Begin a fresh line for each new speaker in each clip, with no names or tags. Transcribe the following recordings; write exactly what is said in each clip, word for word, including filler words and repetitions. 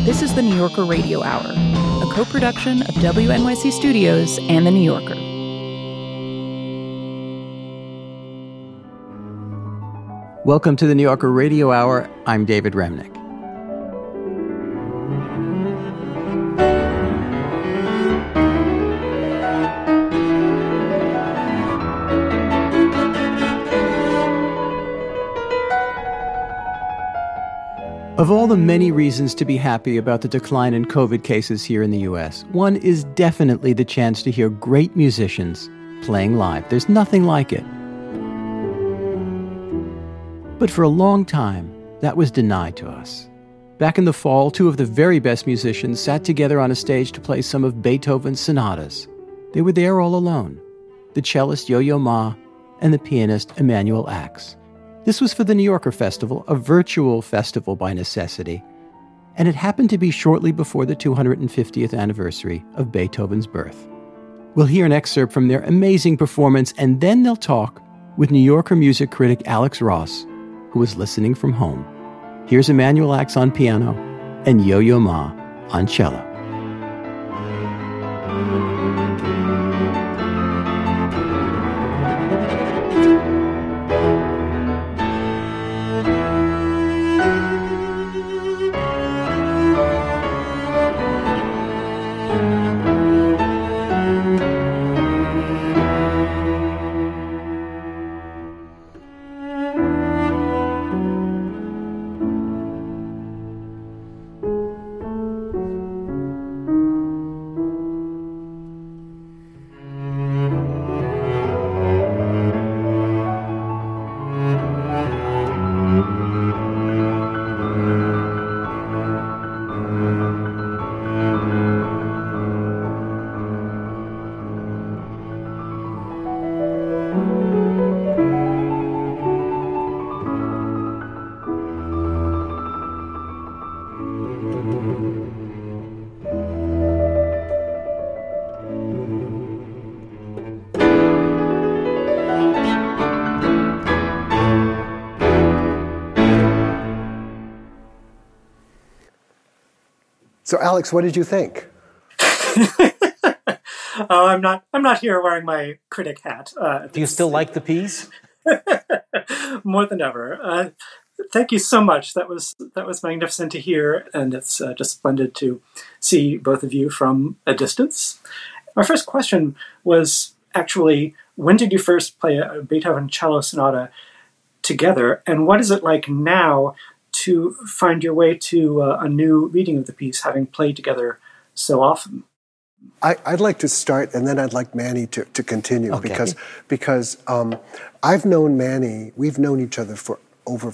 This is the New Yorker Radio Hour, a co-production of W N Y C Studios and The New Yorker.
Welcome to the New Yorker Radio Hour. I'm David Remnick. Of all the many reasons to be happy about the decline in COVID cases here in the U S, one is definitely the chance to hear great musicians playing live. There's nothing like it. But for a long time, that was denied to us. Back in the fall, two of the very best musicians sat together on a stage to play some of Beethoven's sonatas. They were there all alone, the cellist Yo-Yo Ma and the pianist Emanuel Ax. This was for the New Yorker Festival, a virtual festival by necessity, and it happened to be shortly before the two hundred fiftieth anniversary of Beethoven's birth. We'll hear an excerpt from their amazing performance, and then they'll talk with New Yorker music critic Alex Ross, who was listening from home. Here's Emanuel Ax on piano and Yo-Yo Ma on cello.
So, Alex, what did you think?
uh, I'm not. I'm not here wearing my critic hat. Uh,
Do you still like the piece?
More than ever. Uh, thank you so much. That was that was magnificent to hear, and it's uh, just splendid to see both of you from a distance. My first question was actually, when did you first play a Beethoven cello sonata together, and what is it like now to find your way to uh, a new reading of the piece, having played together so often?
I, I'd like to start, and then I'd like Manny to, to continue,
okay.
because because um, I've known Manny, we've known each other for over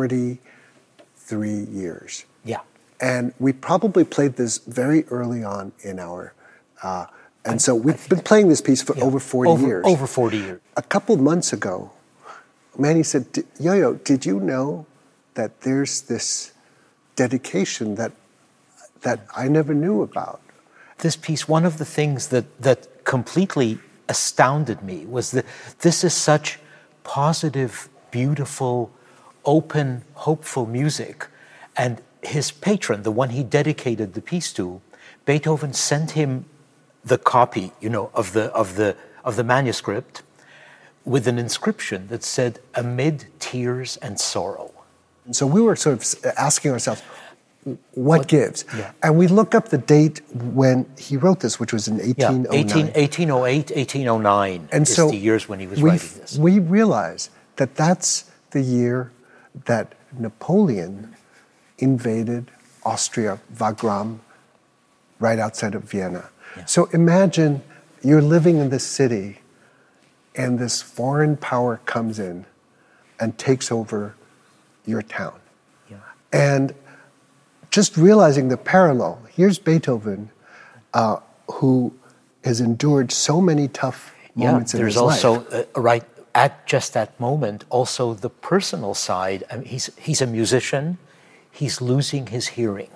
forty-three years.
Yeah.
And we probably played this very early on in our, uh, and I, so we've been playing this piece for yeah, over forty
over,
years.
Over forty years.
A couple months ago, Manny said, Yo-Yo, did you know that there's this dedication that that I never knew about?
This piece, one of the things that, that completely astounded me was that this is such positive, beautiful, open, hopeful music. And his patron, the one he dedicated the piece to, Beethoven sent him the copy, you know, of the of the of the manuscript with an inscription that said, "Amid tears and sorrow."
And so we were sort of asking ourselves, what, what gives?
Yeah.
And we look up the date when he wrote this, which was in eighteen oh nine.
Yeah, eighteen oh eight, eighteen oh nine
and
is
so
the years when he was
we,
writing this.
We realize that that's the year that Napoleon invaded Austria, Wagram, right outside of Vienna. Yeah. So imagine you're living in this city and this foreign power comes in and takes over your town.
Yeah.
And just realizing the parallel, here's Beethoven, uh, who has endured so many tough moments
yeah,
in his
life. There's also, uh, right at just that moment, also the personal side. I mean, he's, he's a musician, he's losing his hearing.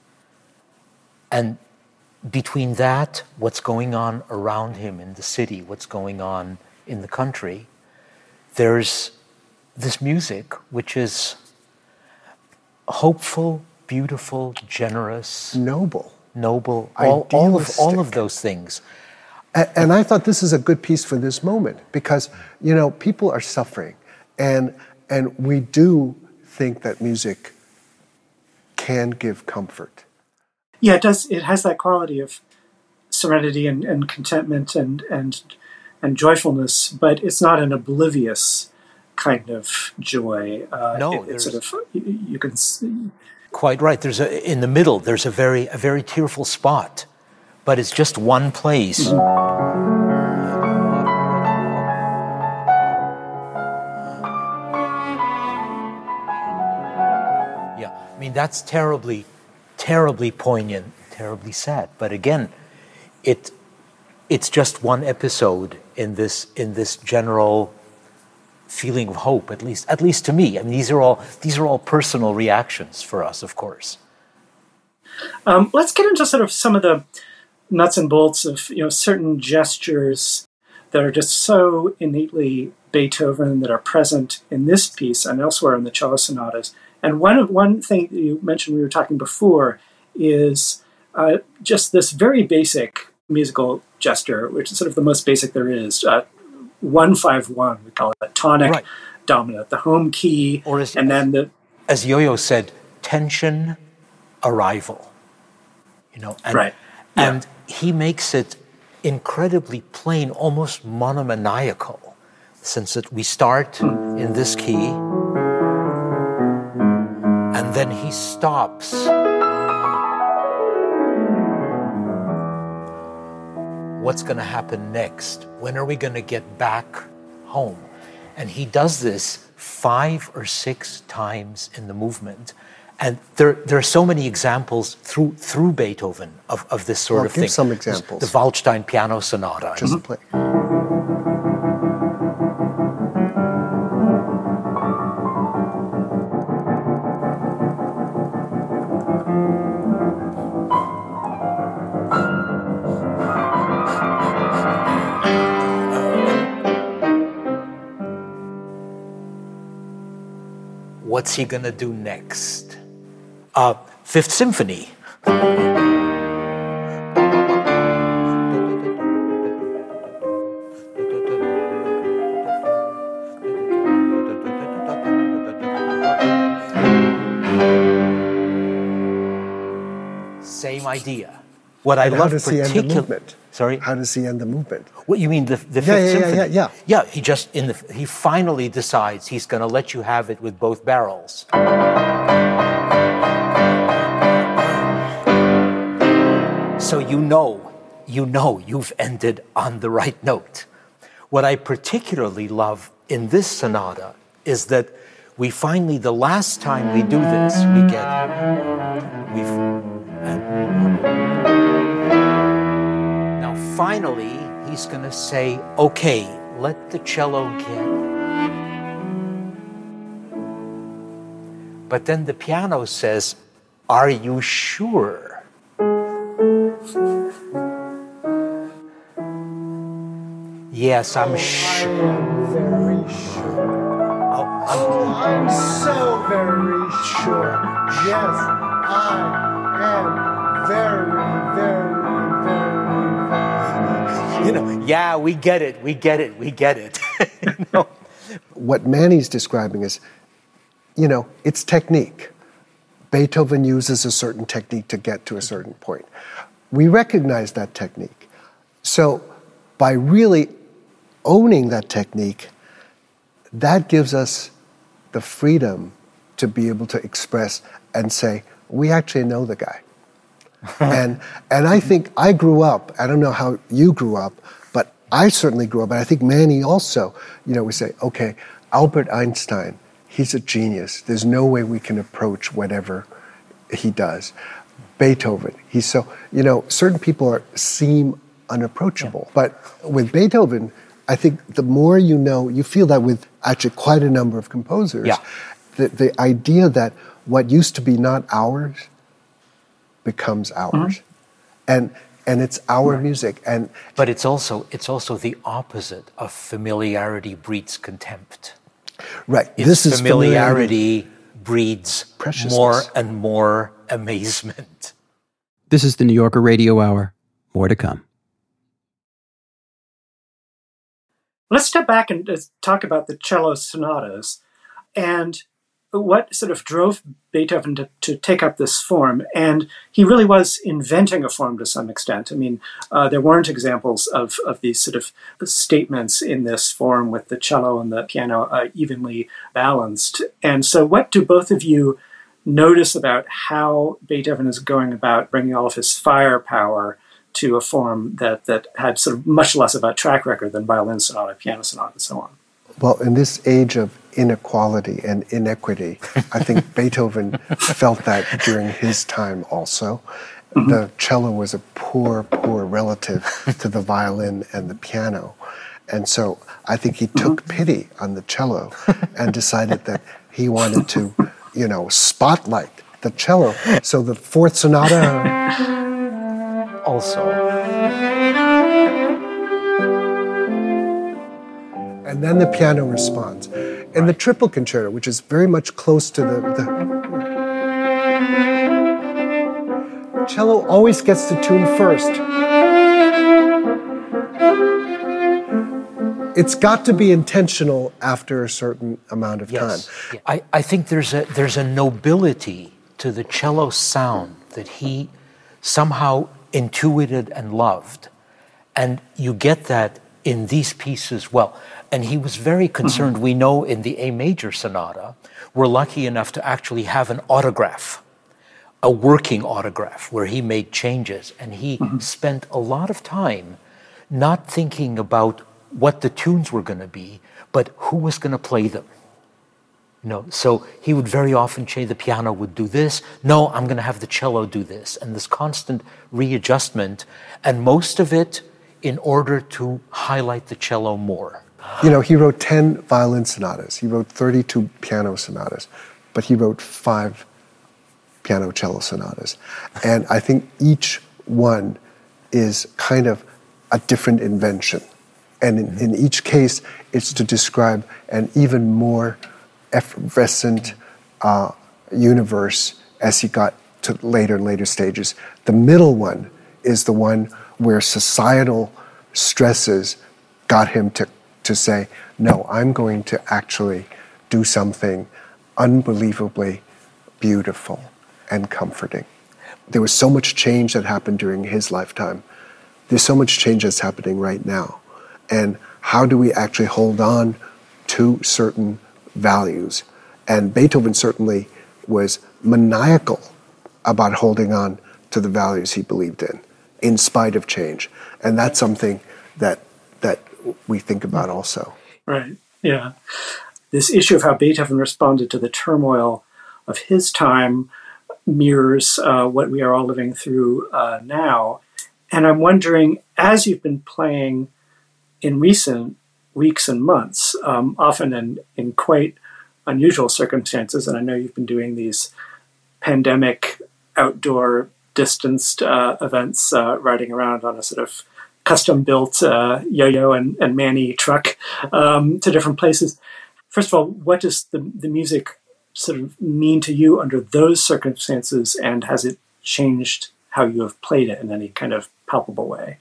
And between that, what's going on around him in the city, what's going on in the country, there's this music which is hopeful, beautiful, generous,
noble,
noble, all, all of all of those things.
And, and I thought this is a good piece for this moment because, you know, people are suffering, and and we do think that music can give comfort.
Yeah, it does. It has that quality of serenity and, and contentment and and and joyfulness, but it's not an oblivious kind of joy. Uh,
no,
it, it's sort of you, you can. See.
Quite right. There's a in the middle. There's a very a very tearful spot, but it's just one place. Mm-hmm. I mean, that's terribly, terribly poignant, terribly sad. But again, it it's just one episode in this in this general feeling of hope, at least at least to me. I mean, these are all these are all personal reactions for us, of course.
Um, let's get into sort of some of the nuts and bolts of, you know, certain gestures that are just so innately Beethoven that are present in this piece and elsewhere in the cello sonatas. And one of one thing that you mentioned we were talking before is uh, just this very basic musical gesture, which is sort of the most basic there is. Uh, one five one, we call it a tonic
right.
dominant, the home key,
or as,
and then the
as Yo-Yo said, tension arrival. You know, and,
right,
and
yeah.
he makes it incredibly plain, almost monomaniacal, since that we start in this key. And then he stops. What's going to happen next? When are we going to get back home? And he does this five or six times in the movement. And there, there are so many examples through through Beethoven of, of this sort
well,
of
give
thing.
Some examples.
The Waldstein Piano Sonata.
Just
mm-hmm.
play.
What's he going to do next? Uh, Fifth Symphony. Same idea. What I
and
love
how does he end the movement?
Sorry?
How does he end the movement?
What you mean the the Fifth
yeah, yeah,
Symphony?
Yeah, yeah, yeah.
Yeah, he just in the he finally decides he's going to let you have it with both barrels. So you know, you know you've ended on the right note. What I particularly love in this sonata is that we finally, the last time we do this, we get we've. Uh, Finally, he's going to say, okay, let the cello get. But then the piano says, are you sure? Yes, I'm
oh,
sure.
I am very sure. Oh, oh, I'm so very sure. Yes, I am very, very.
You know, yeah, we get it, we get it, we get it. You know?
What Manny's describing is, you know, it's technique. Beethoven uses a certain technique to get to a certain point. We recognize that technique. So by really owning that technique, that gives us the freedom to be able to express and say, we actually know the guy. and and I think I grew up, I don't know how you grew up, but I certainly grew up, and I think Manny also, you know, we say, okay, Albert Einstein, he's a genius. There's no way we can approach whatever he does. Beethoven, he's so, you know, certain people are seem unapproachable. Yeah. But with Beethoven, I think the more you know, you feel that with actually quite a number of composers,
yeah.
the, the idea that what used to be not ours becomes ours. Mm-hmm. And and it's our right. music. And
but it's also it's also the opposite of familiarity breeds contempt.
Right.
It's
this is
familiarity, familiarity breeds
Preciousness.
more and more amazement.
This is the New Yorker Radio Hour. More to come.
Let's step back and uh, talk about the cello sonatas and what sort of drove Beethoven to, to take up this form. And he really was inventing a form to some extent. I mean, uh, there weren't examples of, of these sort of statements in this form with the cello and the piano uh, evenly balanced. And so what do both of you notice about how Beethoven is going about bringing all of his firepower to a form that, that had sort of much less of a track record than violin sonata, piano sonata, and so on?
Well, in this age of inequality and inequity, I think Beethoven felt that during his time also. Mm-hmm. The cello was a poor, poor relative to the violin and the piano. And so I think he took mm-hmm. pity on the cello and decided that he wanted to, you know, spotlight the cello. So the fourth sonata
also.
And then the piano responds. In the triple concerto, which is very much close to the, the cello always gets to tune first. It's got to be intentional after a certain amount of
yes.
time.
Yeah. I, I think there's a there's a nobility to the cello sound that he somehow intuited and loved. And you get that in these pieces well. And he was very concerned. Mm-hmm. We know in the A major sonata, we're lucky enough to actually have an autograph, a working autograph where he made changes. And he mm-hmm. spent a lot of time not thinking about what the tunes were going to be, but who was going to play them. You know, so he would very often change. The piano would do this. No, I'm going to have the cello do this. And this constant readjustment, and most of it in order to highlight the cello more.
You know, he wrote ten violin sonatas. He wrote thirty-two piano sonatas, but he wrote five piano cello sonatas. And I think each one is kind of a different invention. And in, in each case, it's to describe an even more effervescent uh, universe as he got to later and later stages. The middle one is the one where societal stresses got him to to say, no, I'm going to actually do something unbelievably beautiful and comforting. There was so much change that happened during his lifetime. There's so much change that's happening right now. And how do we actually hold on to certain values? And Beethoven certainly was maniacal about holding on to the values he believed in, in spite of change. And that's something that that we think about also.
Right, yeah. This issue of how Beethoven responded to the turmoil of his time mirrors uh, what we are all living through uh, now. And I'm wondering, as you've been playing in recent weeks and months, um, often in, in quite unusual circumstances, and I know you've been doing these pandemic outdoor distanced uh, events, uh, riding around on a sort of custom-built uh, yo-yo and, and Manny truck um, to different places. First of all, what does the, the music sort of mean to you under those circumstances, and has it changed how you have played it in any kind of palpable way?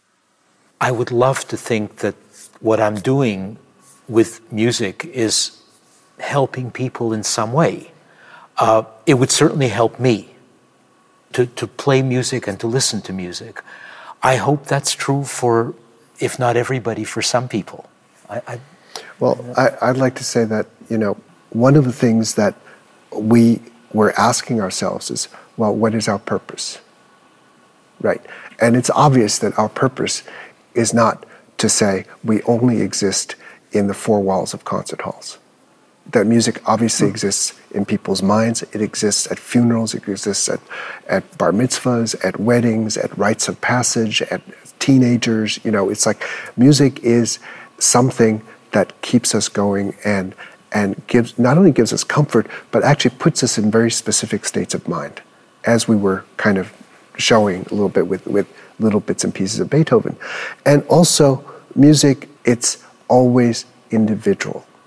I would love to think that what I'm doing with music is helping people in some way. Uh, it would certainly help me to, to play music and to listen to music. I hope that's true for, if not everybody, for some people. I, I,
well, I, I'd like to say that, you know, one of the things that we were asking ourselves is, well, what is our purpose? Right. And it's obvious that our purpose is not to say we only exist in the four walls of concert halls. That music obviously mm. exists in people's minds. It exists at funerals. It exists at, at bar mitzvahs, at weddings, at rites of passage, at teenagers. You know, it's like music is something that keeps us going and and gives not only gives us comfort, but actually puts us in very specific states of mind, as we were kind of showing a little bit with, with little bits and pieces of Beethoven. And also, music, it's always individual.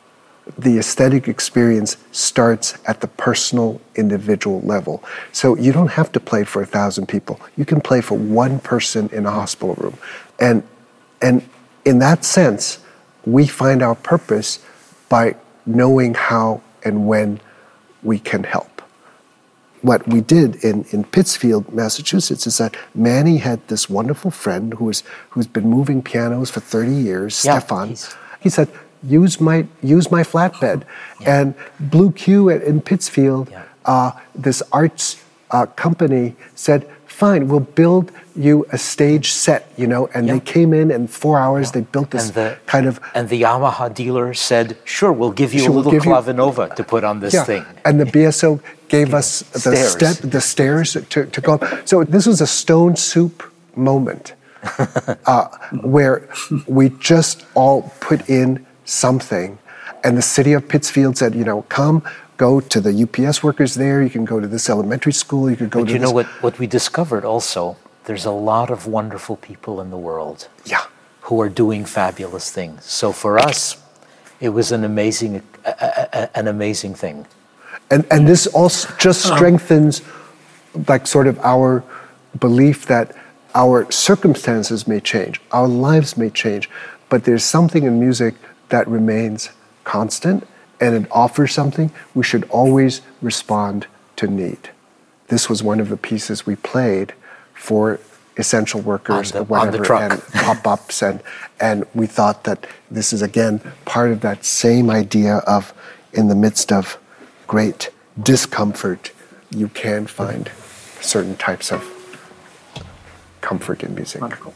the aesthetic experience starts at the personal, individual level. So you don't have to play for a thousand people. You can play for one person in a hospital room. And, and in that sense, we find our purpose by knowing how and when we can help. What we did in, in Pittsfield, Massachusetts, is that Manny had this wonderful friend who was, who's been moving pianos for thirty years,
yeah,
Stefan. He said, use my, use my flatbed.
Yeah.
And Blue Q in Pittsfield,
yeah.
uh, this arts uh, company said, fine, we'll build you a stage set, you know, and
yeah.
they came in and four hours, yeah. they built this
and the,
kind of...
And the Yamaha dealer said, sure, we'll give you
sure,
a little
we'll
Clavinova
you,
to put on this
yeah.
thing.
And the B S O gave
yeah.
us the
stairs.
step, the stairs to, to go up. So this was a stone soup moment uh, where we just all put in something, and the city of Pittsfield said, you know, come, go to the U P S workers there, you can go to this elementary school, you could go
but
to
you
this.
know what, what we discovered also? There's a lot of wonderful people in the world
yeah.
who are doing fabulous things. So for us, it was an amazing, a, a, a, an amazing thing.
And and this also just strengthens, like, sort of our belief that our circumstances may change, our lives may change, but there's something in music that remains constant, and it offers something. We should always respond to need. This was one of the pieces we played for essential workers
the,
or whatever, and pop-ups, and and we thought that this is again part of that same idea of, in the midst of great discomfort, you can find certain types of comfort in music.
Wonderful.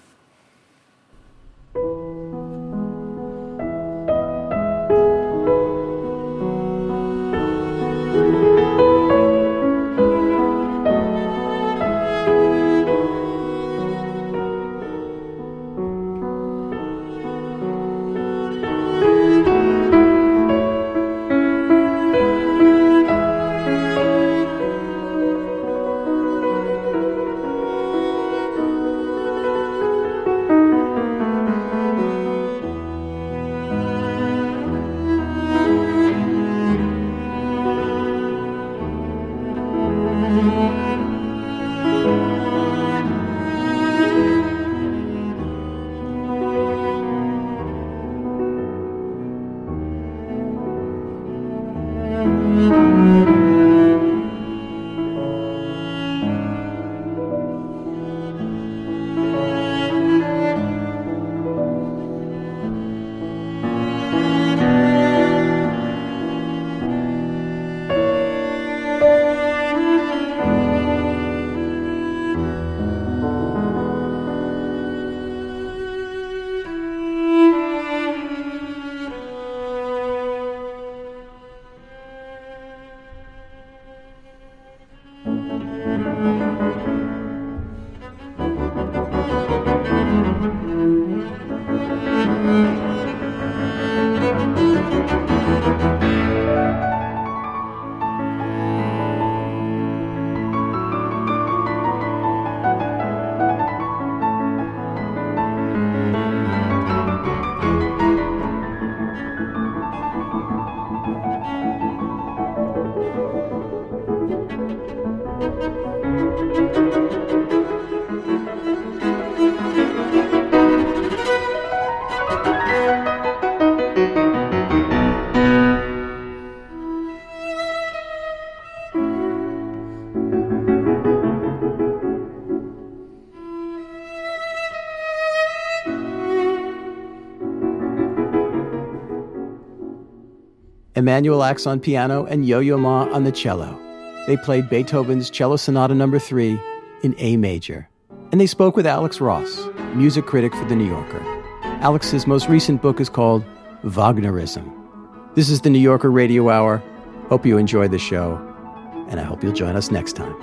Emanuel Ax on piano and Yo-Yo Ma on the cello. They played Beethoven's Cello Sonata number three in A major. And they spoke with Alex Ross, music critic for The New Yorker. Alex's most recent book is called Wagnerism. This is The New Yorker Radio Hour. Hope you enjoyed the show, and I hope you'll join us next time.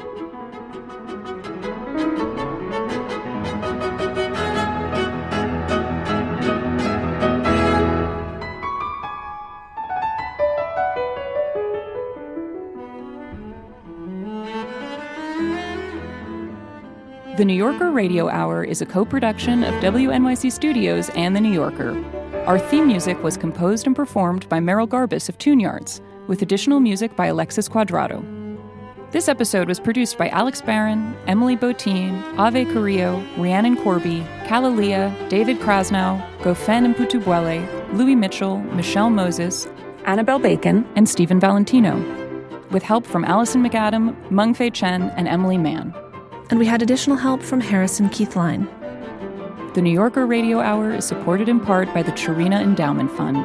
The New Yorker Radio Hour is a co-production of W N Y C Studios and The New Yorker. Our theme music was composed and performed by Merrill Garbus of Tune Yards, with additional music by Alexis Cuadrado. This episode was produced by Alex Barron, Emily Botine, Ave Carrillo, Rhiannon Corby, Kalalia, David Krasnow, Gofen Mputubwele, Louis Mitchell, Michelle Moses,
Annabelle Bacon,
and Stephen Valentino, with help from Allison McAdam, Mengfei Chen, and Emily Mann.
And we had additional help from Harrison Keithline.
The New Yorker Radio Hour is supported in part by the Chirina Endowment Fund.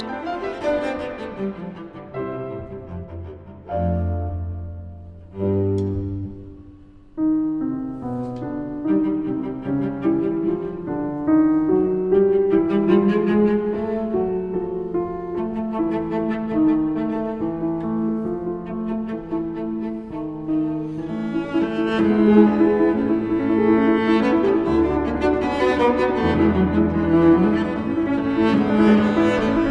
Thank you.